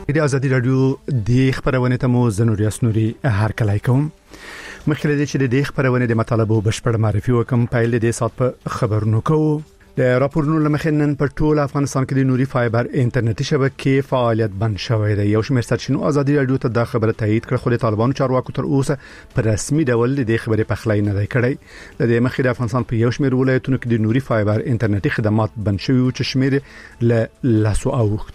د ازادي رادیو د خبرونه تمو زنوري اسنوري هر کله کوم مخکې د چې د خبرونه د مطالبه بشپړ معرفي وکم پایل د سات په خبرونو کو د راپورونو لمخنن په ټول افغانستان کې د نوري فایبر انټرنیټي شبکې فعالیت بند شوې ده. یو شمېر سرچینو ازادي رادیو ته د خبره تایید کړ خو د طالبانو چارواکو تر اوسه په رسمي ډول د خبرې په خلای نه دی کړی. د مخې د افغانستان په یو شمېر ولایتونو کې د نوري فایبر انټرنیټي خدمات بند شوي او چې شمېر ل لاسو اوخت.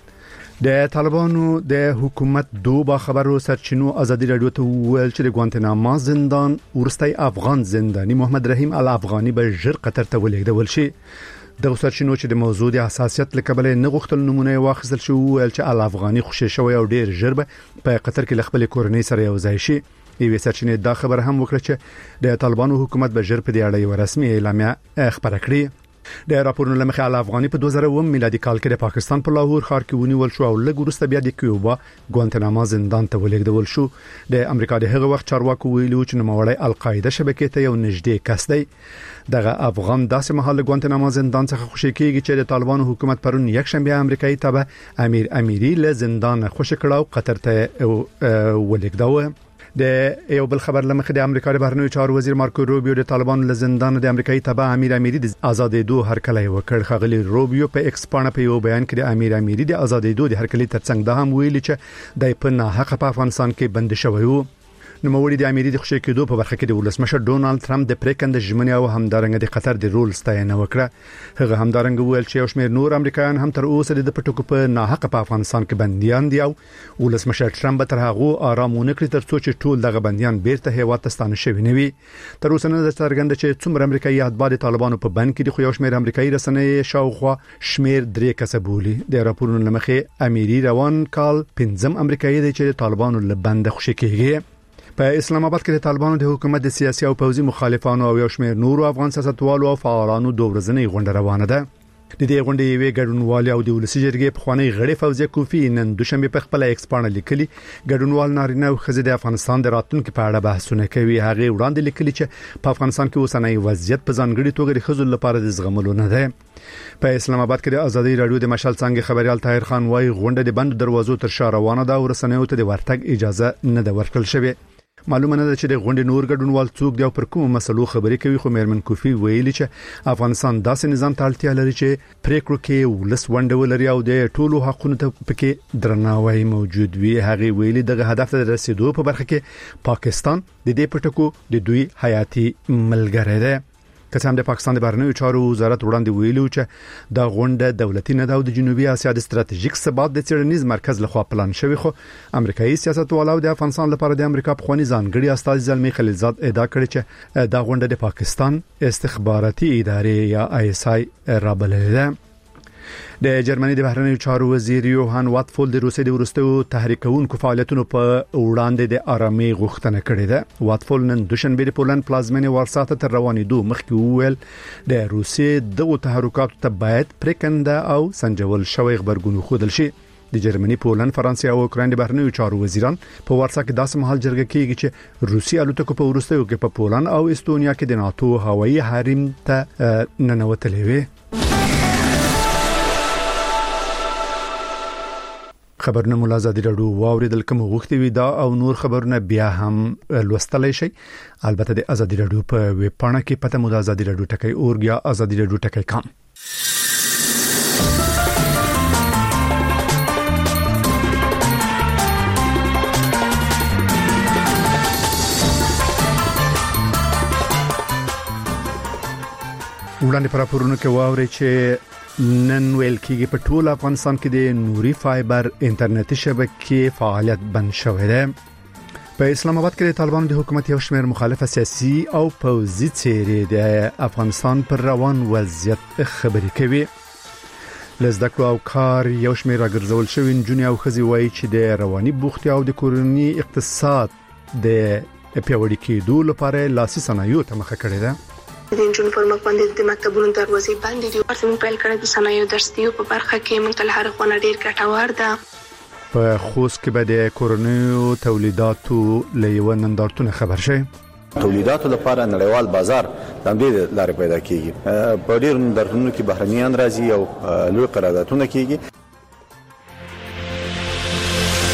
د طالبانو د حکومت دوه خبرو سرچینو ازادي رادیو ته ویل چې د ګوانتناما زندان ورستي افغان زنداني محمد رحیم الافغاني به ژر قطر ته ولېږدول شي. د سرچینو چې د موضوع د حساسیت لکبل نه غوښتل نمونه واخیستل شو ویل چې الافغاني خوشی شوی او ډیر ژر په قطر کې خپل کورنۍ سره یو ځای شي. یوه سرچینه دا خبر هم وکړه چې د طالبانو حکومت به ژر په دې اړه یو رسمي اعلامیه خبره کړي. د راپورونو لمخې الافغاني په 2009 میلادي کال کې د پاکستان په لاهور ښار کې ونیول شو او لږ وروسته بیا د کیوبا ګوانتناما زندان ته ولېږدول شو. د امریکا د هغه وخت چارواکو ویلو چې نوموړی القاعده شبکې ته یو نږدې کس دی. دغه افغان داسې مهال ګوانتناما زندان څخه خوشی کیږي چې د طالبانو حکومت پرون یک شنبه امریکایي تابع امیر امیری له زندان خوشی کړه او قطر ته ولېږداوه. د یو بل خبر لمخې د امریکا د بهرنیو چارو وزیر مارکو روبیو د طالبانو له زندان د امریکایي تابع امیر امیری د آزادېدو هرکلی وکړ. خغلی روبیو په ایکس باندې په یو بیان کې د امیر امیری د آزادېدو د هرکلی ترڅنګ د هم ویلي چې د په ناحق په افغانستان کې بند شوی وو. نوموړي د امیری د خوشی کېدو په برخه کې د ولسمشر ډونالد ترامپ د پریکند ژمنې او همدارنګه د قطر د رول ستاینه وکړه. هغه همدارنګه ویل چې یو شمېر نور امریکایان هم تر اوسه د پټکو په ناحق په افغانستان کې بنديان دي او ولسمشر ترامپ تر هغه آرامونه کړی تر څو چې ټول دغه بنديان بیرته هیواد ته ستانه شوي نه وي. تر اوسه نه څرګنده چې څومره امریکایي اتباع د طالبانو په بند کې دي خو یو شمېر امریکایي رسنۍ شاوخوا شمېر 3 کسه بولي. د راپورونو لمخې امیری روان کال 5 امریکایي دی چې د طالبانو له بند خوشی کېږي. په اسلام آباد کې د طالبانو د حکومت د سیاسي او پوځي مخالفانو او یو شمېر نورو افغان سیاستوالو او فعالانو دوه ورځنۍ غونډه روانه ده. د دې غونډې یوې ګډونوال او د ولسی جرګې پخوانی غړي فوزیه کوفی نن دوشنبه په خپل ایکس باندې لیکلي ګډونوال نارینه او ښځې د افغانستان د راتلونکو په اړه بحثونه کوي. هغه وړاندې لیکلي چې په افغانستان کې اوسنۍ وضعیت په ځانګړي توګه د ښځو لپاره د زغملو نه ده. په اسلام آباد کې د ازادي رادیو د مشال څنګه خبريال طاهر خان وايي غونډه د بند دروازو تر شا روانه ده او رسنیو ته د ورتګ اجازه نه ده ورکړل شوې. معلومه نه ده چې د غونډې نور ګډونوال څوک دی او پر کومه مسلو خبرې کوي خو مېرمن کوفی ویلي چې افغانستان داسې نظام ته اړتیا لري چې پریکړو کې ولس ونډه ولري او د ټولو حقوقو ته پکې درناوی موجود وي. هغه ویلي دغه هدف ته رسیدو په برخه کې پاکستان د دې پټکو د دوی حیاتي ملګری دی. کسان د پاکستان د بهرنیو چارو وزارت وړاندې ویلو چې د غونډه دولتي نه د جنوبي اسیا د ستراتیژیک ثبات د څېړنیز مرکز لخوا پلان شوی خو امریکایي سیاستوالو د افغانستان لپاره د امریکا په خواني ځانګړي استاد زلمی خلیلزاد ادعا کړې چې د غونډه د پاکستان استخباراتي ادارې یا ISI رابللې ده. د جرمني د بهرنیو چارو وزیر یوهان واتفول د روسیې د ورستو تحریکونکو فعالیتونو په وړاندې د آرامي غوښتنه کړې ده. واتفول نن دوشنبه د پولند پلازمینه وارسا ته تر روانېدو مخکې وویل د روسیې دغه تحرکاتو ته باید پریکنده او سنجول شوی خبرګون خودل شي. د جرمني، پولند، فرانسې او اوکراین د بهرنیو چارو وزیران په وارسا کې داسې مهال جرګه کیږي چې روسي الوتکو په ورستیو کې په پولند او استونیا کې د ناتو هوایي حریم ته ننوتلې وي. خبرونه مولا ازادي رادیو واوریدل کوم غوښتي وي دا او نور خبرونه بیا هم لوستلای شي. البته د ازادي رادیو په ویب پاڼه کې پته مو د ازادي رادیو ټکی اورګ یا ازادي رادیو ټکی کام. وړاندې پر راپورونه کې واوري چې نن ویل کېږي په ټول افغانستان کې د نوري فایبر انټرنیټي شبکې فعالیت بند شوې ده. په اسلام آباد کې د طالبانو د حکومت یو شمېر مخالف سیاسي او پوځي څېرې د افغانستان پر روان وضعیت خبرې کوي. لزدکړو او کار یو شمېر راګرځول شوی نجونې او ښځې وایي چې د رواني بوختیا او د کورنۍ اقتصاد د پیاوړي کېدو لپاره لاسي صنایعو ته مخه کړې ده. د انجن پر مخ باندې د مکتبونو دروازې بندې دي. ورته موږ پیل کړی د صنایعو درسي په برخه کې موږ ته هر خونه ډیر ګټور ده. په خوست کې به د کورنیو تولیداتو له نندارتون خبر شي. تولیداتو لپاره نړیوال بازار د دې لارې پیدا کیږي. په ډیر نندارتونونو کې بهرنیان راځي او لوی قراردادونه کیږي.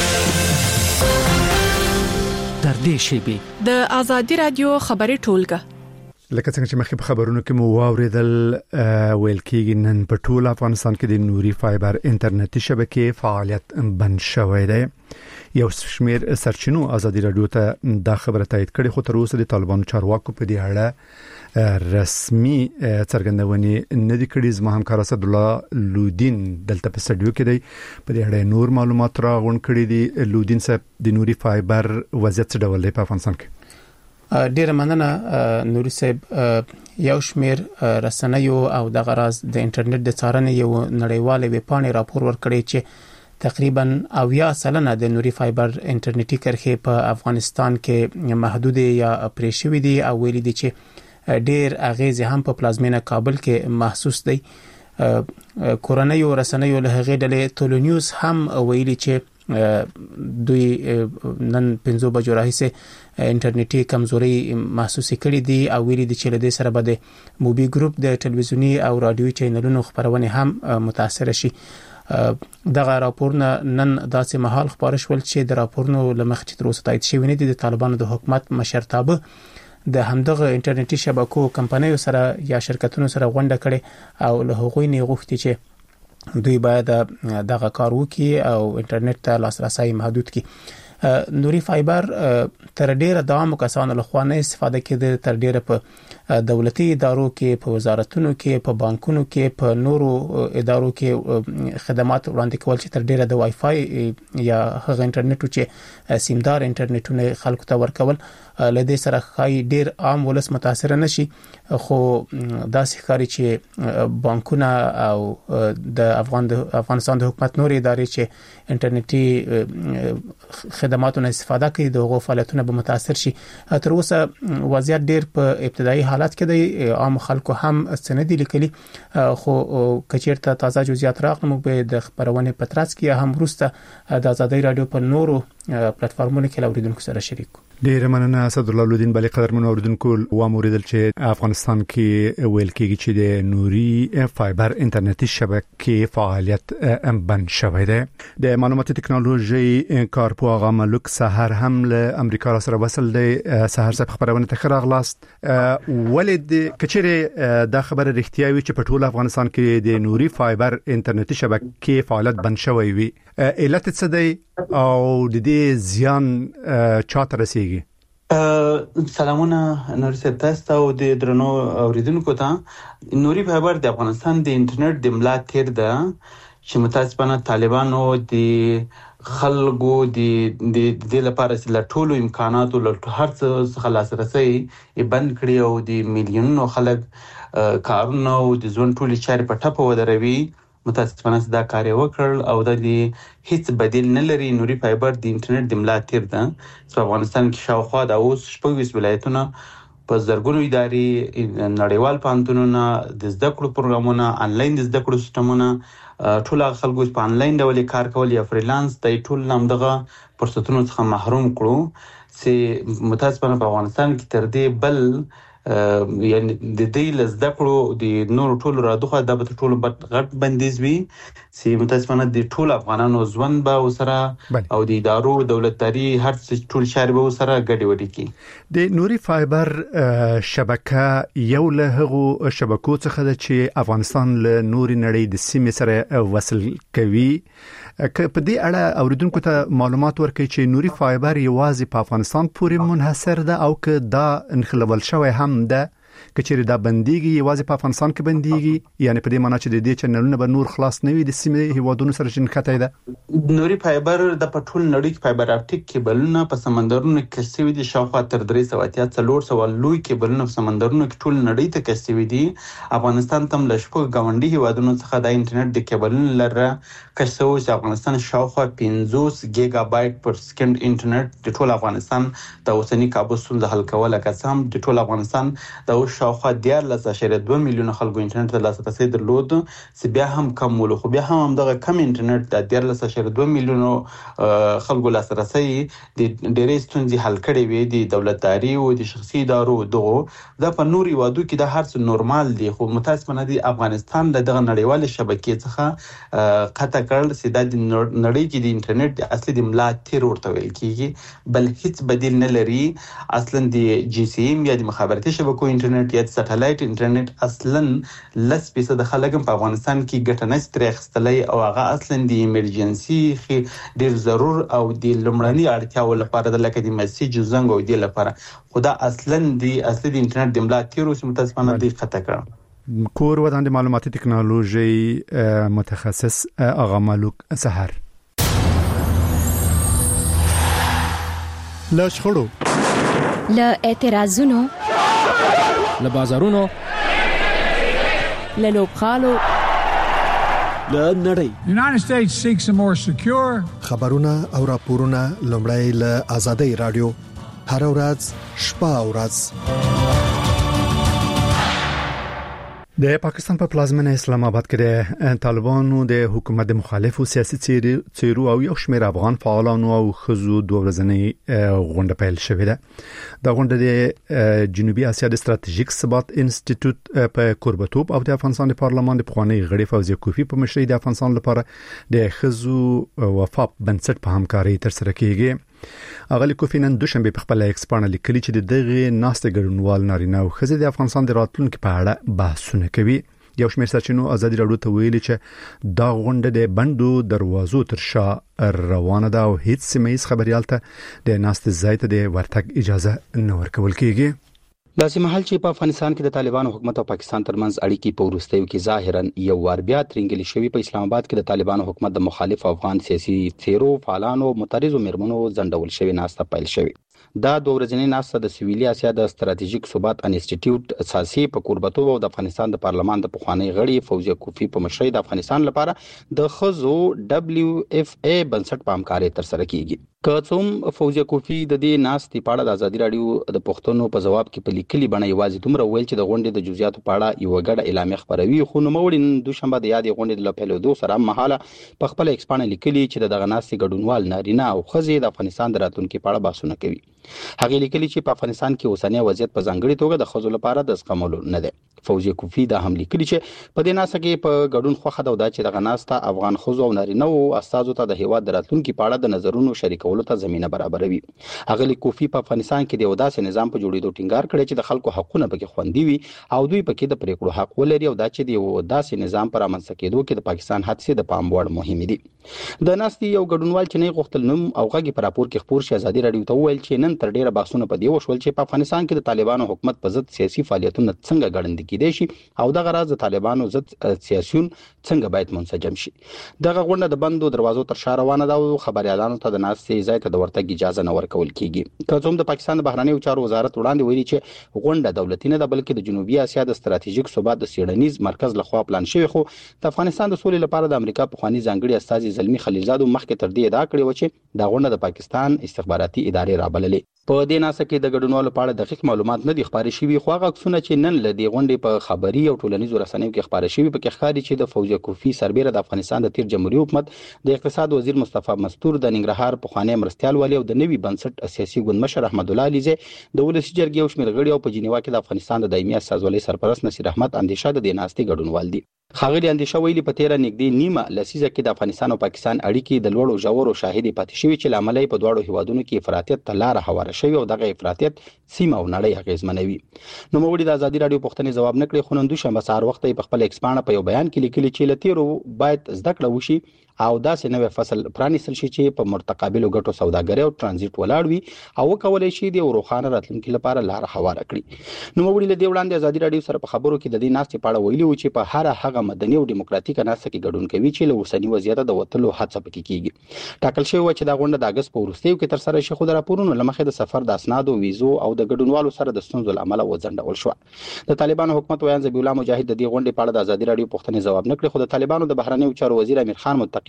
نږدې شي. د آزادي رادیو خبري ټولګه لکه څنګه چې مخکې په خبرونو کې مو واوریدل ویل کېږي نن په ټول افغانستان کې د نوري فایبر انټرنیټي شبکې فعالیت بند شوی دی. یو شمیر سرچینو آزادي رادیو ته دا خبره تایید کړې، خو تر اوسه د طالبانو چارواکو په دې اړه رسمي څرګندونې نه دي کړې. زما همکار اسد الله لودین دلته په سټډیو کې دی، په دې اړه نور معلومات راغونډ کړي دي. لودین صاحب، د نوري فایبر وضعیت څه ډول دی په افغانستان کې؟ ډیره مننه نوري صاحب. یو شمیر رسنیو او د غراز د انټرنیټ د څارنې یو نړیوال ویبپاڼې راپور ورکړی چې تقریبا 80% د نوري فایبر انټرنیټي کرښې په افغانستان کې محدود یا پرېښوي دي او ویلي دي چې ډیر اغیز هم په پلازمینه کابل کې محسوس دی. کورنیو رسنیو له هغې ډلې ټولو نیوز هم ویلي چې دوی نن 5 بجو راهیسې انټرنیټي کمزوري محسوس کړي دي او ویلي دي چې له دې سره به د موبي ګروپ د ټلویزیونی او رادیوي چینلونو خبرونه هم متاثر شي. دغه راپورونه نن داسې مهال خبر شول چې د راپورونو لمخې تر اوسه تایید شوی نه دي. د طالبانو د حکومت مشرتابه د همدغه انټرنیټي شبکو کمپنیو سره یا شرکتونو سره غونډه کړي او له هغوی نه غوښتي چې دوی باید دغه کار وکړي او انټرنیټ ته لاسرسي محدود کړي. نوري فایبر تر ډیره دوام کسانو له خوا نه استفاده کېده، تر ډیره په دولتي ادارو کې، په وزارتونو کې، په بانکونو کې، په نورو ادارو کې خدمات وړاندې کول چې تر ډیره د وای فای یا هغه انټرنیټ چې سیمدار انټرنیټونه خلکو ته ورکول لدې سره خای ډیر عام ولس متاثر نشي. خو داسې ښکاري چې بانکونه او د افغانستان د حکومت نور ادارې چې انټرنیټي خدماتونو استفاده کوي د هغو فعالیتونه به متاثر شي. تر اوسه وضعیت ډیر په ابتدایي حالت کې دی، عام خلکو هم سندې لیکلي، خو کچیرته تازه جزئیات راغلي موږ به د خبرونه پترڅ کې هم وروسته د آزادي رادیو په نورو پلیټفارمونو کې اوریدونکو سره شریک. ډیر مننه اسد الله لودین. بلې قدر من اوریدونکو واموریدل چې افغانستان کې ویل کېږي چې د نوري فایبر انټرنیټي شبکې فعالیت بند شوی دی. د معلوماتي ټکنالوژي کارپو هغه ملک سحر هم له امریکا سره وصل دی. سحر صاحب خبرونه ته خراغلاست. ولید کچره دا خبره رښتیا وي چې په ټول افغانستان کې د نوري فایبر انټرنیټي شبکې فعالیت بند شوی وي؟ علت څه دی او د دې زیان چاته رسیږي؟ سلامونه نوري صاحب، تاسو او د درنو اوریدونکو ته. نوري فایبر د افغانستان د انټرنیټ د ملا تیر ده چې متاسفانه طالبانو د خلکو د لپاره چې ټولو امکاناتو له هر څه څخه لاسرسي بند کړی او د میلیونونو خلک کارونه او د ژوند ټولې چارې په ټپه ودروي. متاسفانه دا کار وکړ او د هیڅ بدیل نه لري. نوري فایبر د انټرنیټ د ملا تیر ده. په افغانستان کې شاوخوا د اوس 26 ولایتونه په زرګونو ادارې، نړیوال پوهنتونونه، د زده کړو پروګرامونه، انلاین د زده کړو سیستمونه، ټول خلکو په انلاین ډول کار کول یا فریلانس د ټول نامدغه فرصتونو څخه محروم کړو چې متاسفانه په افغانستان کې تر دې بل یعنی د دې لزده کړو د نور ټولو رادوخه د ټولو غټ بندیز وي چې متاسفانه د ټول افغانانو ژوند به وسره او د ادارو دولتداري هر څه ټول شهر به وسره ګډي وډي کی. د نوري فایبر شبکه یو له هغو شبکو څخه ده چې افغانستان له نوري نړۍ د سیمې سره وصل کوي. که په دې اړه اوریدونکو ته معلومات ورکړي چې نوري فایبر یوازې په افغانستان پورې منحصر ده او که دا انخلول شوی هم ده، کچېرې دا بنديږي یوازې په افغانستان کې بنديږي، یعنی په دې معنی چې د دې چینلونه به نور خلاص نه وي د سیمې هیوادونو سره شنکته ده؟ نوري فایبر د پټول نړۍ کې فایبر اپټیک کیبلونه په سمندرونو کې کشوي دي، شاوخوا تر 384 لوی کیبلونه په سمندرونو کې ټول نړۍ ته کشوي دي. افغانستان تم لشپږ گاونډي هیوادونو څخه د انټرنیټ د کیبلونو لره کشوي چې افغانستان شاوخوا 50 گیگا بایټ پر سکند انټرنیټ د ټول افغانستان د اوسنی کابو ستونزه حل کوله، قسم د ټول افغانستان د شاوخوا 14.2 میلیونه خلکو انټرنیټ ته لاسرسي درلود چې بیا هم کم ول خو بیا هم دغه کم انټرنیټ د 14.2 میلیونه خلکو لاسرسي د ډېرې ستونزې حل کړې وي د دولتداري او د شخصي ادارو دغه د په نوري وادو کې د هر څه نورمال دي خو متاسفانه د افغانستان له دغه نړیوال شبکې څخه قطع کړل چې د نړۍ کې د انټرنیټ د اصلي د ملا تیر ورته ویل کیږي بل هیڅ بدیل نه لري اصلا د جی سی ایم یا د مخابراتي شبکو انټرنیټ یا د سټلایټ انټرنیټ اصلا 10% خلک په افغانستان کې ګټه نه ستري خستلې او هغه اصلا د ایمرجنسي ډیر ضرور او د لمړني اړتیاو لپاره د لکه د میسج زنګ او د لپاره خدا اصلا د اصلي د انټرنیټ د ملا تیر او متاسفانه د قطع کړ کور ودان د معلوماتي ټکنالوژي متخصص آغا ملوک سحر لا شخړو لا اعتراضونو لا بازارونو له لوبخالو لا نړۍ United States seeks a more secure خبرونه او راپورونه لومړی له آزادۍ رادیو هر ورځ شپه او ورځ د پاکستان په پلازمینه اسلام آباد کې د طالبانو د حکومت د مخالفو سیاسي څیرو او یو شمېر افغان فعالانو او خزو دوه ورځنۍ غونډه پیل شوې ده د غونډې د جنوبي اسیا د ستراتیژیک ثبات انسټیټیوټ په کوربتوب او د افغانستان د پارلمان د پخوانی غړي فوزیه کوفی په مشرۍ د افغانستان لپاره د خزو وفاق بنسټ په همکاري تر سره کیږي اغلی کوفی نن دوشنبه په خپل ایکس باندې لیکلي چې دغه ناست ګډونوال نارینه او خزې د افغانستان د راتلونکو په اړه بحثونه کوي یو شمېر سرچینو ازادي راډیو ته ویلي چې دا غونډه د بندو دروازو تر شا روانه ده او هیڅ سیمه‌ایز خبريال ته د ناست ځای ته د ورتګ اجازه نه ورکول کیږي لازم حل چې په افغانستان کې د طالبانو حکومت او پاکستان ترمنځ اړیکې په ورستیو کې ظاهرا یو ور بیا ترنګل شوی په اسلام آباد کې د طالبانو حکومت د مخالف افغان سیاسي څیرو فعالانو مترجو مرمنو زندول شوی ناسته پیل شوی دا دوه ورځنۍ ناسته د سویلي اسیا د ستراتیژیک ثبات انسټیټیوټ اساسي په کوربتوب او د افغانستان د پارلمان د پخوانی غړي فوزیه کوفی په مشرۍ د افغانستان لپاره د خزو دبليو اف ای بنسټ په همکاري تر سره کیږي کڅوم فوزیه کوفی د دې ناستې په اړه د ازادي راډیو د پښتنو په جواب کې په لیکلي بڼه یوازې دومره ویل چې د غونډې د جزئیاتو په اړه یو غړ اعلامیه خبروي خو نو موړین دوشنبه د یادې غونډې د پیلېدو سره مهاله په خپل ایکسپان لیکلي چې دغه ناستې ګډونوال نارینه او خزې د افغانستان د راتلونکو په اړه بحثونه کوي هغه لیکلي چې په افغانستان کې اوسنۍ وضعیت په ځانګړي توګه د خزو لپاره د زغملو نه ده فوزیه کوفی دا هم لیکلي چې په دې ناسته کې په ګډون خوخه دا چې دغه ناسته افغان خزو او نارینه او استادو ته د هیواد د راتلونکو په اړه د نظرونو شریکولو ته زمينه برابروي هغه کوفی په افغانستان کې د وداسې نظام په جوړېدو ټینګار کړی چې د خلکو حقوقونه پکې خوندي وي او دوی پکې د پریکړو حق ولري او دا چې د وداسې نظام پر امنځ کېدو کې د پاکستان حادثه د پام وړ مهمه دي د ناستې یو ګډونوال چې نه غوښتل نوم او غږی پر راپور کې خبر شي ازادي راډیو ته ویل چې نن تر ډیره بحثونه په دی وشول چې په افغانستان کې د طالبانو حکومت په ضد سیاسي فعالیتونه څنګه ګړندې کېدي شي او دغه راز د طالبانو ضد سیاسيون څنګه باید منسجم شي دغه غونډه د بندو دروازو تر شا روانه ده او خبريالانو ته د ناستې ځای ته د ورتګ اجازه نه ورکول کیږي کوم د پاکستان د بهرنیو چارو وزارت وړاندې ویلي چې غونډه دولتي نه ده بلکې د جنوبي اسیا د ستراتیژیک ثبات د سیړنیز مرکز لخوا پلان شوی خو د افغانستان د سولې لپاره د امریکا په خواني ځانګړي استاذ زلمی خلیلزاد مخکې تر دې ادعا کړې و چې دا غونډه د پاکستان استخباراتي ادارې رابللې په دې ناسه کې د ګډونوالو په اړه دقیق معلومات نه دي خبرې شوي خو هغه عکسونه چې نن له دې غونډې په خبري او ټولنیزو رسنیو کې خبرې شوي په کې ښکاري چې د فوزیه کوفی سربېره د افغانستان د تیر جمهوریت حکومت د اقتصاد وزیر مصطفی مستور د ننګرهار پخوانی مرستيال والی او د نوي بنسټ سیاسي ګوند مشر احمد الله علیزه د ولسی جرګې او شمېر غړي او په جنیوا کې د افغانستان د دایمي استازولۍ سرپرست نصیر احمد اندیشه د ناستې ګډونوال دي خاغلی اندیشه ویلي په تیر نږدې نیمه لسیزه کې د افغانستان او پاکستان اړیکې د لوړو ژورو شاهدي پاتې شوي چې لامل په دواړو هیوادونو کې افراطیت ته لار هواره شوی او دغه افراطیت سیمه او نړۍ اغیزمنوي نو موږ د ازادي رادیو پښتني جواب نکړي خو نن دوشنبه سهار وخت په خپل ایکسپان په یو بیان کې لیکلي چې لتیرو باید زده کړه وشي او داسې نوې فصل پرانیستل شي چې په مرتقابلو ګټو سوداګري او ترانزیت ولاړ وي او وکولای شي د روخانه راتلونکو لپاره لار هواره کړي نو موږ له دې وړاندې ازادي رادیو سره په خبرو کې د دې ناستې په اړه ویلي و چې په هر هغه مدني او دیموکراتیک ناسته کې ګډون کوي چې له اوسنی وضعیت د وټلو هڅه پکې کیږي ټاکل شوی و چې دا غونډه د اگست په وروستیو کې تر سره شي خو د راپورونو لمخې د سفر د اسناد او ویزو او د ګډونوالو سره د ستونزو لامل وځنډول شو د طالبانو حکومت ویان ذبیح الله مجاهد د دې غونډې په اړه د ازادي رادیو پښتني جواب نکړي خو د طالبانو د بهرنیو چارو وزیر امیر خان متقی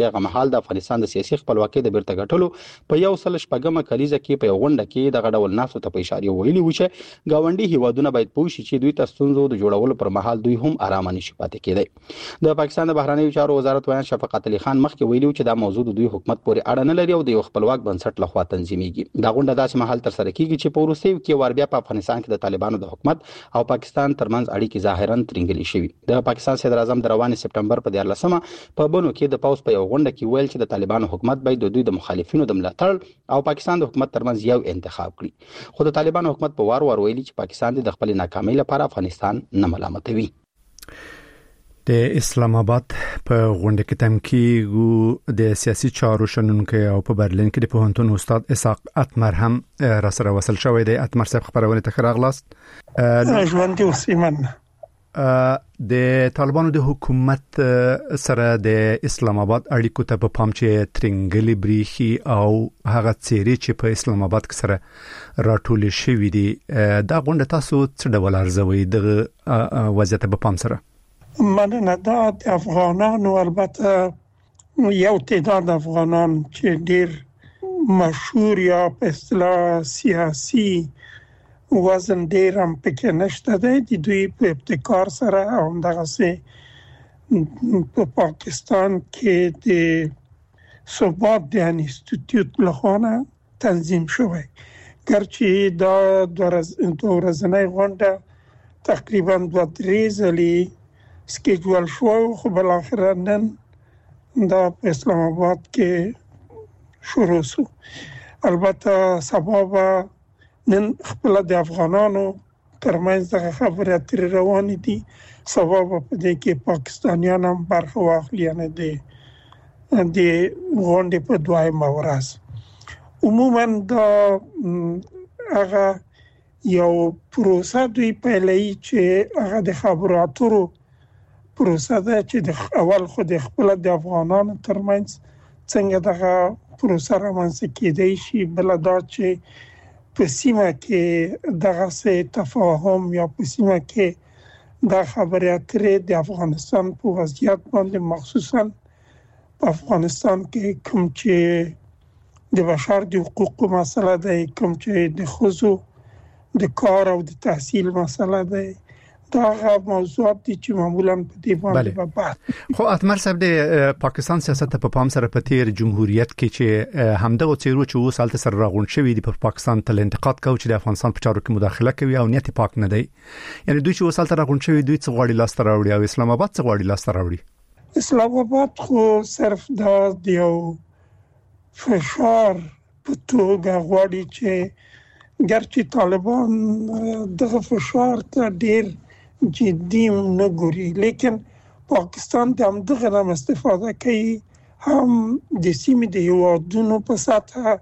کې هغه مهال د افغانستان د سیاسي خپلواکۍ د بیرته ګټلو په یو سل شپږمه کلیزه کې په غونډه کې د غډول ناسو ته په اشاره ویلي و چې گاونډي هیوادونه باید پوه شي چې دوی ته ستونزو د جوړولو پر مهال دوی هم آرام نشي پاتې کېدای. د پاکستان د بهرنیو چارو وزارت ویان شفقت علي خان مخکې ویلي چې دا موضوع د دوی حکومت پورې اړه نه لري او د یو خپلواک بنسټ لخوا تنظیمېږي. دا غونډه داسې مهال تر سره کیږي چې په وروستیو کې ور بیا په افغانستان کې د طالبانو د حکومت او پاکستان ترمنځ اړیکې ظاهرا ترنګلې شوې. د پاکستان صدر اعظم د روان سپټمبر په 14مه په بنو کې د پاوس په یو غونډه کې ویل چې د طالبانو حکومت باید د دوی د مخالفینو د ملاتړ او پاکستان د حکومت ترمنځ یو انتخاب کړي. خو د طالبانو حکومت په وار ویلي چې پاکستان د خپل ناکامۍ لپاره افغانستان نه ملامتوي. د اسلام آباد په غونډه کې تمکیګو د سیاسي چارو شنونکو او په برلین کې د پوهنتون استاد اسحاق اتمر هم را سره وصل شوی دی. اتمر صاحب خبرونه ته راغلاست. ژوند اوسیمن د طالبانو د حکومت سره د اسلام آباد اړیکو ته په پام چې ترنګلي بریخي او هغه چیرې چې په اسلام آباد کې سره راټول شوی دي دا غونډه تاسو څه ډول ارزوي د وضعیت په پام سره؟ مننه. دا د افغانانو البته یو تعداد افغانان چې ډیر مشهور یا په اصطلاح سیاسي وزن ډیر هم پکې نشته دی. د دوی په ابتکار سره او دغه سه په پاکستان کې د ثبات د انسټیټیوټ لخوا تنظیم شوی. ګرچې دا د ورځنۍ غونډه تقریبا 2-3 ځلې سکیجول شو خو بل اخر نن دا په اسلام آباد کې شروع شو. البته سبب نن خپل د افغانانو ترمنځ د خبرې اترې روان دي. سبب په دې کې پاکستانیان هم برخه واخلي نه دي د غونډې په دویمه ورځ. عموما دا هغه یو پروسه دوی پیلوي چې هغه د خبرو اترو پروسه ده چې د اول خو د خپل د افغانانو ترمنځ څنګه دغه پروسه رامنځته کېدای شي. بل دا چې په سیمه کې دغه څه تفاهم یا په سیمه کې د خبرې اترې د افغانستان په وضعیت باندې مخصوصا په افغانستان کې کوم چې د بشر د حقوقو مسله ده، کوم چې د ښځو د کار او د تحصیل مسله ده، دا موضوعات دي چې معمولا په دې باندې بعد. خو اتمر صاحب د پاکستان سیاست په پام سره په تیر جمهوریت کې چې همدغه چیرو چې وسالت سره راغون شوی دی په پاکستان تل انتقاد کوي چې د افغانستان په چارو کې مداخله کوي او نیت پاک نه دی. یعنی دوی چې وسالت راغون شوی دوی څه غواړي لاس ته راوړي او اسلام آباد څه غواړي لاس ته راوړي؟ اسلام آباد خو صرف دا یو فشار په توګه غواړي چې ګرچې طالبان دغه فشار ته ډیر جدي نه ګوري، لیکن پاکستان د همدغه نه استفاده کوي هم د سیمې د هیوادونو په سطحه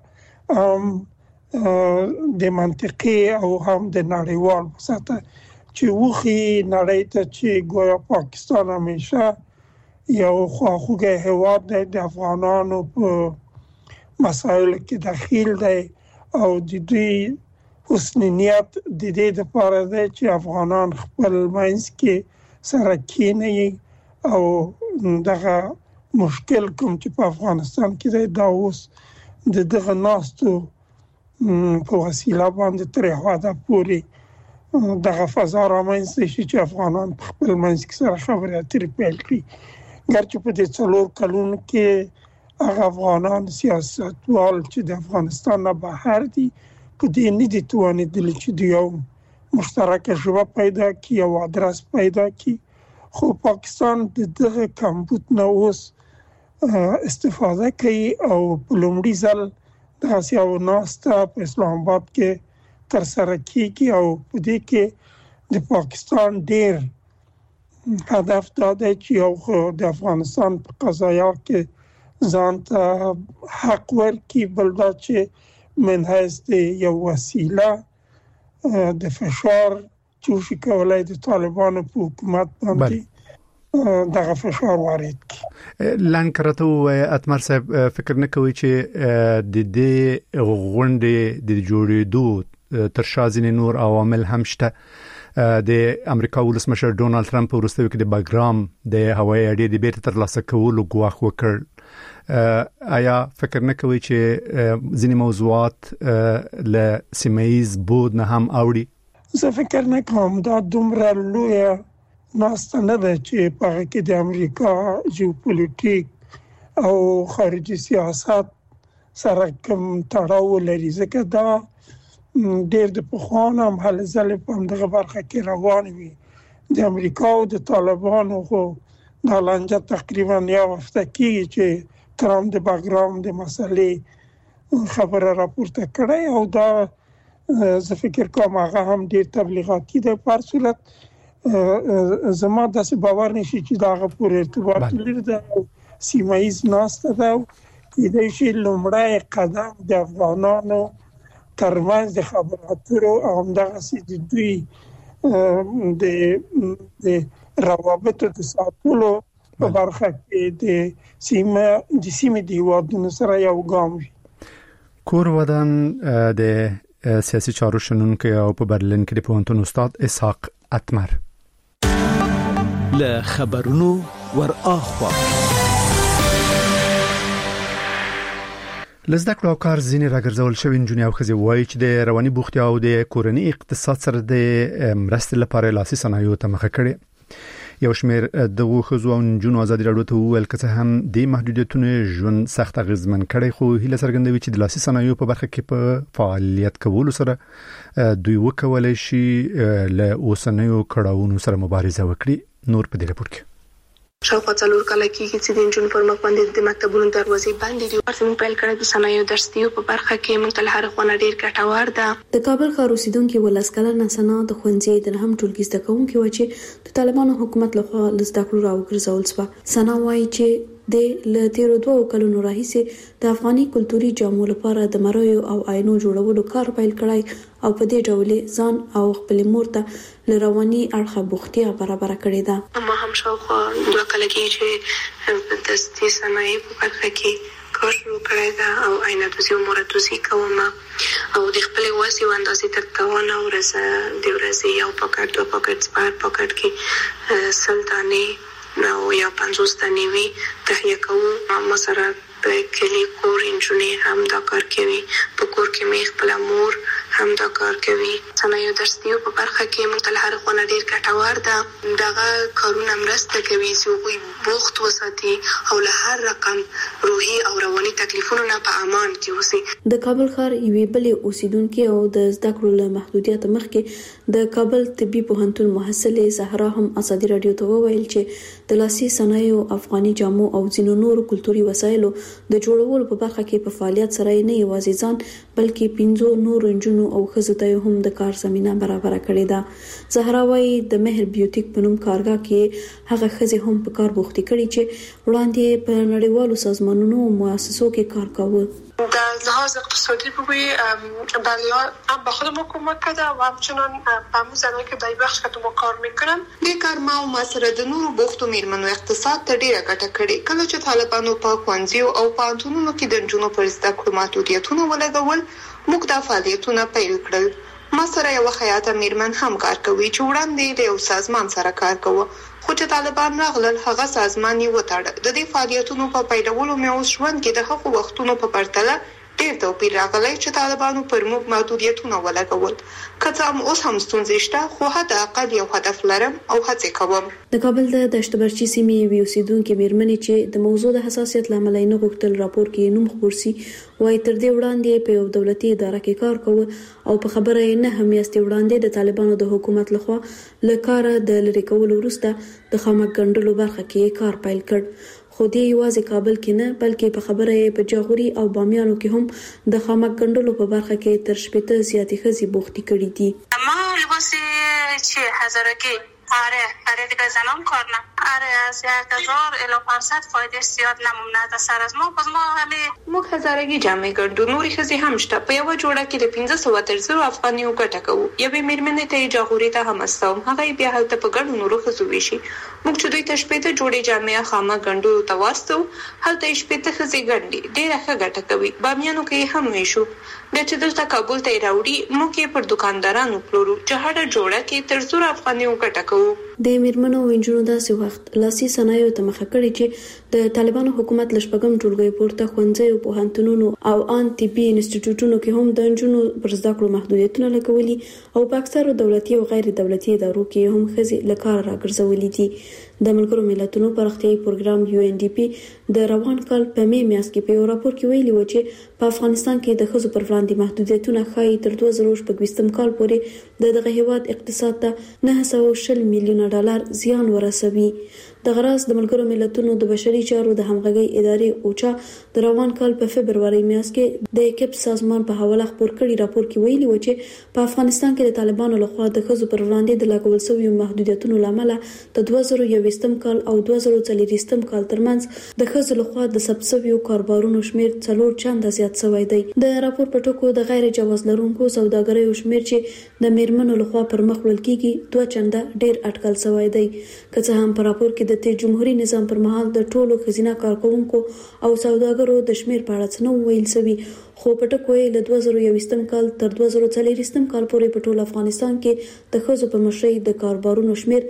د منطقي او هم د نړیوال په سطحه چې وخی نړۍ ته چې ګویا پاکستان همیشه یو خواخوږی هیواد دی، د افغانانو په مسایلو کې دخیل دی او د دوی حسن نیت د دې لپاره دی چې افغانان خپل منځ کې سره کېني او دغه مشکل کوم چې په افغانستان کې دی دا اوس دغه ناستو په وسیله باندې تر حده پورې دغه فضا رامنځته شي چې افغانان په خپل منځ کې سره خبرې اترې پیل کړي. ګرچې په دې 4 کلونو کې هغه افغانان سیاستوال چې د افغانستان نه بهر دي په دې نه دي توانېدلي چې د یو مشترکه ژبه پیدا کړي او ادرس پیدا کړي. خو پاکستان د دغه کمبود نه اوس استفاده کوي او په لومړي ځل داسې یو ناسته په اسلام آباد کې ترسره کیږي او په دې کې د پاکستان ډیر هدف دا دی چې یو د افغانستان په قضایا کې ځان ته حق ورکړي، بل دا چې من هست یو وسیله د فشار چې شي کولای د طالبانو په حکومت باندې دغه فشار وارد کړي. لنکرته اتمر صاحب فکر نه کوي چې د دې غونډې د جوړېدو تر شا ځینې نور عوامل هم شته د امریکا ولسمشر ډونالد ټرمپ ورسته کې د باګرام د هوایي اډې د بیرته ترلاسه کولو غواخ وکړ. آیا فکر نه کوي چې ځینې موضوعات له سیمایز بود نه هم اوړي؟ زه فکر نه کوم دا دومره لوی ناسته نه ده چې په کې د امریکا جیوپولیټیک او خارجي سیاست سره کوم تړاو لري، ځکه دا ډېر د پخوانه هم هلې ځلې په همدغه برخه کې روان وي. د امریکا او د طالبانو خو دا لانجه تقریبا یو هفته کېږي چې ترامپ د باګرام د مسلې خبره راپورته کړې او دا زه فکر کوم هغه هم ډېر تبلیغاتي ده. په هر صورت زما داسې باور نشي چې دا هغه پورې ارتباط لري د سیمایز ناسته ده. کېدای شي لومړی قدم د افغانانو ترمنځ د خبرو اترو او همدغسې د دوی د روابطو د ساتلو په برخه کې د سیمې د هیوادونو سره یو ګام وي. کور ودان د سیاسي چارو شنونکي او په برلین کې د پوهنتون استاد اسحاق اتمر له خبرونو ور اخوا لزده کړو کار زینې راګرځول شوی انجنیر او خزي وایي چې د رواني بوختیا او د کورنۍ اقتصاد سره د مرستې لپاره لاسي صنایعو ته مخه کړي. یو شمېر دغه خزو او انجنونو ازادي راډیو ته ویل چې هم د محدودیتونو ژوند سخت غزمن کړي، خو هیله څرګندوي چې د لاسي صنایعو په برخه کې په فعالیت کولو سره دوی وکولای شي له اوسنیو کړهونو سره مبارزه وکړي. نور په دې راپور کې شاوخوا 4 کاله کېږي چې د انجونو پر مخ باندې د مکتبونو دروازې بندې دي. ورته موږ پیل کړی د صنایعو درسیو په برخه کې موږ ته هر خونه ډیر ګټور ده. د کابل ښار اوسیدونکو ولس کلنه سنا د ښوونځي د هم ټولګي زده کوونکو چې د طالبانو حکومت لخوا لزده کړو راوګرځول شو. سنا وایي چې د لتیرو 2 کلونو راهیسې د افغاني کلتوري جامو لپاره د مرویو او آینو جوړولو کار پیل کړی او په دې ډول ځان او خپل مور ته لرواني اړخه بوختیا برابر کړې ده. ما هم شاوخوا 2 کال کې چې د دستي صنایع په برخه کې کار شروع کړی ده او آینه دوزي او مرتوزي کوم او د خپل واسي اندازې تر توان او د ورځې یو پاکټ 2 پاکټ سپار پاکټ کې سلطاني نو یا 50 دانې وی تهیه کوو. ما سره په کلی کور انجنیر هم دا کار کوي، په کور کې مې خپل مور هم دا کار کوي. صنایعو درسیو په برخه کې موږ ته هر خونه ډیر ګټور ده. دغه کارونه مرسته کوي چې دوی بوخت وساتي او له هر رقم روحي او رواني تکلیفونو نه په امان کې اوسي. د کابل ښار یوې بلې اوسیدونکو او د زده کړو له محدودیت مخکې د کابل طبي پوهنتون محصله زهرا هم ازادي رادیو ته وویل چې د لاسي صنایعو افغاني جامو او ځینو نورو کلتوري وسایلو د جوړولو په برخه کې په فعالیت سره نه یوازې ځان بلکې 15 نور انجنونو او خزو ته هم د کار زمينه برابر کړې ده. زهرا وايي د مهر بیوټیک په نوم کارګاه کې هغه خزي هم په کار بوختي کړي چې وړاندې په نړیوالو سازمانونو او مؤسسو کې کار کاوه. در لحاظ اقتصادی بگویی بله هم به خود ما کمک کرده و همچنان به همون زنایی که در بخش که ما کار میکنن دې کار ما او ما سره د نورو بوختو میرمنو اقتصاد ته ډیره ګټه کړې. کله چې طالبانو په ښوونځیو او پوهنتونونو کې د نجونو پر زده کړو محدودیتونه ولګول، موږ دا فعالیتونه پیل کړل. ما سره یو خیاطه میرمن هم کار کوي چې وړاندې د یو سازمان سره کار کوي، خو چې طالبان راغلل هغه سازمان یې وتاړه. د دې فعالیتونو په پیلولو مې اوس ژوند کې د هغو وختونو په پرتله ډېر توپیر راغلی چې طالبانو پر موږ محدودیتونه ولګول. که څه هم اوس هم ستونزې شته، خو حتی اقل یو هدف لرم او هڅې کوم. د کابل د دشتبرچی سیمې یوې اوسیدونکې میرمنې چې د موضوع د حساسیت لامل یې نه غوښتل راپور کې نوم خپور سي، وايي تر دې وړاندې په یو دولتي اداره کې کار کوي او په خبره یې نه هم یاستې وړاندې د طالبانو د حکومت لخوا له کاره د لری کولو وروسته د خامک ګنډلو برخه کې کار پیل کړ. خو دې یوازې کابل کې نه بلکې په خبره یې په جاغوري او بامیانو کې هم د خامک ګنډلو په برخه کې تر 15 زیاتې خزي بوختي کړي دي. ما لباس چی هزارگی آره برای دیگه زنان کار نه آره از 1000 الی 500 فایده زیاد نمونه ده سر از ما. پس ما همه هزارگی جمع کردو. نوری خزی هم شته. په یو جوړه کې د 1500 تر 1000 افغانیو ګټه کوو. یوې میرمنې ته جاغوري ته هم استوم. هغه بیا هلته په ګڼو نورو خزو ویشي. موږ چې دوی ته شپې ته جوړې جامې خامه ګندو ته وارستو. هلته شپې ته خزي ګندي. ډېره ښه ګټه کوي. بامیانو کې هم ویشو. د چې دلته کابل ته راوړي موږ یې پر دکاندارانو پلورو چې هر جوړه کې تر 1000 افغانیو ګټه کوو. د میرمنو وینجونو داسې وخت لاسي صنایعو ته مخه کړي چې د طالبانو حکومت لشپږم ټولګي پورته ښوونځي او پوهنتونونو او ان طبي انسټیټیوټونو کې هم د انجونو پر زده کړو محدودیتونه لګولي او په اکثرو دولتي او غیر دولتي ادارو کې هم خزي لکار راګرځولي دي. د ملګرو ملتونو پرختیايي پروګرام UNDP د روان کال په می میاشت کې په یو راپور کې ویلي و چې په افغانستان کې د ښځو پر وړاندې محدودیتونه ښایي تر 2020 کال پورې دغه هیواد اقتصاد ته 920 میلیونه ډالر زیان ورسوي. د غراس د ملګرو ملتونو د بشري چارو د همغږي ادارې اوچا د روان کال په فبرवरी میاشت کې د کپ سازمان په حواله خبر کړي راپور کې ویلي و چې په افغانستان کې د طالبانو لخوا د ښځو پر وړاندې د لګول شویو محدودیتونو لامل د 2021 کال او 2024 کال ترمنځ د ښځو لخوا د سبسویو کاربارونو شمیر 4 چنده زیات شوی دی. د راپور په ټکو د غیر جواز لرونکو سوداګریو شمیر چې د میرمنو لخوا پر مخ وړل کیږي 2 چنده ډیر اټکل شوی دی. که څه هم په راپور کې د جمهوریت نظام پر مهال د ټولو خزینه کارکونکو او سوداګرو د شمیر په اړه څه ویل شوی، خو په ټکو یې له 2021 کال تر 2024 کال پورې په ټول افغانستان کې د ښځو په مشرۍ د کاربارونو شمیر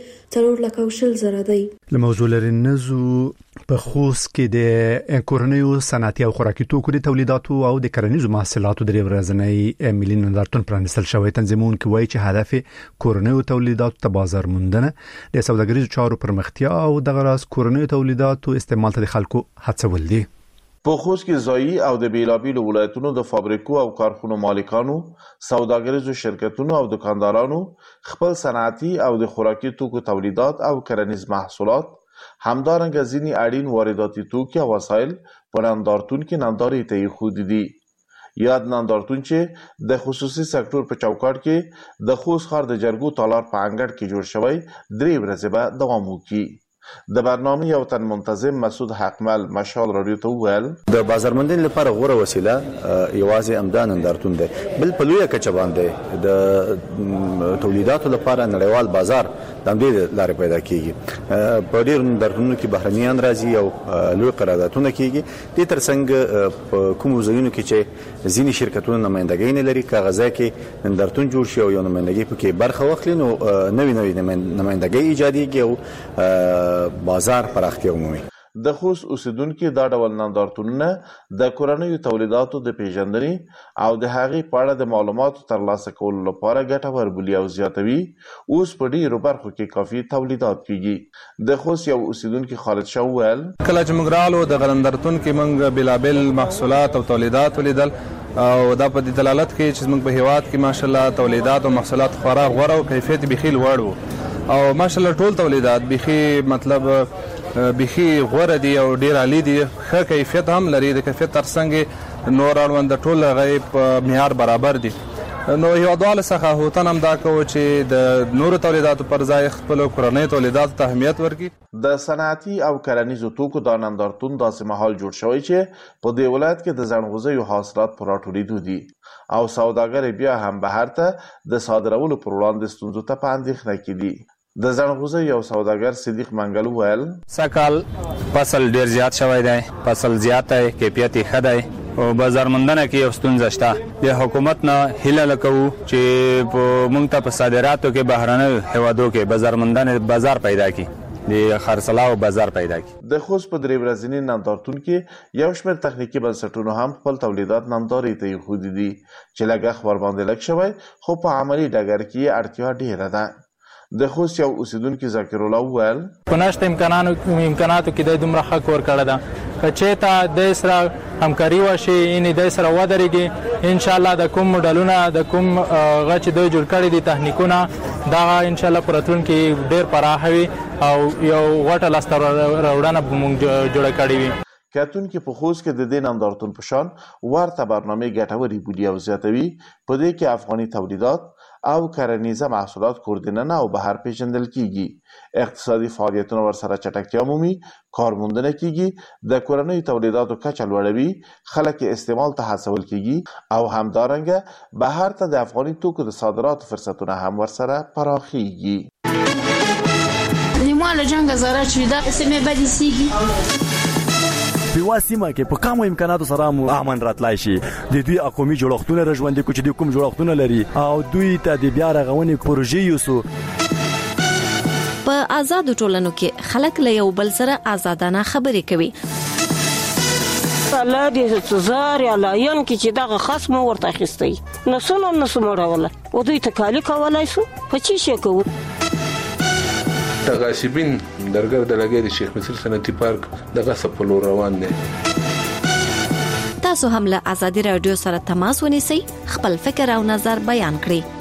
4,00,000 دی. له موضوع لري نزو په خوست کې د کورنیو صنعتي او خوراکي توکو د تولیداتو او د کرنیزو محصولاتو د ورځنی ملي نندارتون پرانیستل شوی. تنظیمون کې وایي چې هدف کورنیو تولیداتو ته بازار موندنه د سوداګریزو چارو پرمختیا او د غراس کورنیو تولیداتو استعمال ته د خلکو هڅول دي. په خوست کې ځایي او د بیلابیلو ولایتونو د فابریکو او کارخونو مالکانو، سوداګریزو شرکتونو او دکاندارانو خپل صنعتي او د خوراکي توکو تولیدات او کرنیز محصولات، همدارنګه ځینې اړین وارداتي توکي او وسایل په نندارتون کې نندارې ته ایښودي دي. یاد نندارتون چې د خصوصي سکتور په چوکاټ کې د خوست ښار د جرګو تالار په انګړ کې جوړ شوی 3 ورځې به دوام وکړي. د برنامه یو تن منتظم مسعود حقمل مشال رادیو ته وویل د بازار موندنې لپاره غوره وسیله یوازې امدان نندارتون دی، بل په لویه کچه باندې د تولیداتو لپاره نړیوال بازار د دې لارې پیدا کیږي. په ډېر نندارتونونو کې بهرنیان راځي او لوی قراردادونه کیږي. د ترڅنګ په کوم ځایونو کې چې ځینې شرکتونه نمائندګي نه لري، کاغذای کې نندارتون جوړ شي او یو نمائندګي پکې برخه واخلي، نو نوې نمائندګي ایجاديږي او بازار پراختیا ومومي. د خوست اوسیدونکو دا ډول نندارتونونه د کورنیو تولیداتو د پیژندنې او د هغې په اړه د معلوماتو ترلاسه کولو لپاره ګټور بولي او زیاتوي. اوس په ډېرو برخو کې کافي تولیدات کیږي. د خوست یو اوسیدونکو خالد شاه وویل کله چې موږ رالو د نندارتون کې موږ بلابل محصولات او تولیدات ولیدل او دا په دلالت کوي چې موږ په هیواد کې ماشاءالله تولیدات او محصولات خورا غوره او کیفیت بخیل وړ وو او ماشاءالله ټول تولیدات بخي مطلب بخي غوره دي او ډیر عالی دي، ښه کیفیت هم لري. د کیفیت ترڅنګ نور اړوند ټول غیب معیار برابر دي. نو هیوادوال څخه هوتن هم دا کوي چې د نور تولیداتو پر ځای خپل کورنۍ تولیداتو ته اهمیت ورکړي. د صنعتي او کرنیزو توکو د نندارتون داسې مهال جوړ شوی چې په دې ولایت کې د ځنغوزیو حاصلات پر راټولېدو دي او سوداګر بیا هم بهر ته د صادرولو پر وړاندې ستونزو ته په اندېښنه کې دي. د ځنغوزي یو سوداګر صدیق منګل وویل سکال فصل ډیر زیات شوی دی، فصل زیات دی، کیفیت ښه دی او بازار موندنه کې یو ستونزه شته. د حکومت نه هیله لکوو چې موږ ته په صادراتو کې بهرنیو هیوادو کې بازار موندنه بازار پیدا کړي، د خرڅلاو بازار پیدا کړي. د خوست په 3 ورځني نندارتون کې یو شمېر تخنیکي بنسټونو هم خپل تولیدات نندارې ته ایښودي دي چې لګښت ورباندې لږ شوی، خو په عملي ډګر کې اړتیا ډیره ده. د خوست یو اوسیدونکو ذکر الله وویل په نشته امکاناتو کې د دومره حق ور کړه ده که چېرته د سره همکاري وشي ان د سره ودرېږي ان شاء الله د کوم موډلونه د کوم غچ دوی جوړ کړي دي تخنیکونه دا ان شاء الله پرتون کې ډېر پراخه وي او یو غټه لاسته راوړنه موږ جوړ کړې وي. کتون کې په خوست کې د دې نندارتون په شان ورته برنامه ګټورې بولي او زیاتوي. په دې کې افغاني تولیدات او کرنیزه محصولات کوردننه او بهر پیژندل کیږي. اقتصادي فعالیتونه ورسره چټکتیا مومي، کارموندنه کیږي، د کورنیو تولیداتو کچه لوړوي، خلک استعمال ته هڅول کیږي او همدارنګه بهر ته د افغاني توکو د صادراتو فرصتونه هم ورسره پراخیږي. لیمو له جنګ زره چې دا سیمه بدی سیږي په واسمه کې په کومو امکاناتو سره مو امن راتلای شي. د دوی اقومي جوړښتونه رژوندې کو چې د کوم جوړښتونه لري او دوی ته د بیا رغونې پروژې یوسو. په آزاد ټولنو کې خلک له یو بل سره آزادانه خبرې کوي. الله دې څزار یا لاین کې چې دغه خصم ورته اخیستي نسونه مړوله او دوی تکالی کولای شو په چی شي کوو. غاصبین درګر د لګي د شیخ مصر صنعتي پارک دغه سپلو روان دي. تاسو هم له آزادي رادیو سره تماس ونیسئ، خپل فکر او نظر بیان کړئ.